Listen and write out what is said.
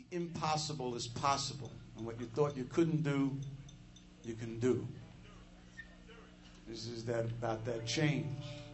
impossible is possible. And what you thought you couldn't do, you can do. This is that about that change.